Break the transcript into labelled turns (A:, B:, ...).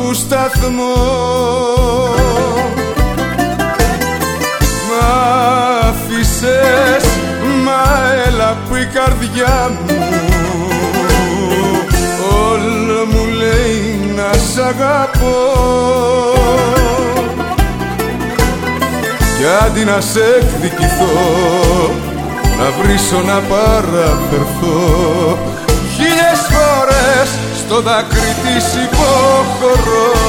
A: του σταθμό. Μ' άφησες, μα έλα που η καρδιά μου όλο μου λέει να σ' αγαπώ. Κι αντί να σε εκδικηθώ, να βρίσω να παραφερθώ, χίλιες φορές στο δάκρυ της υποχωρώ.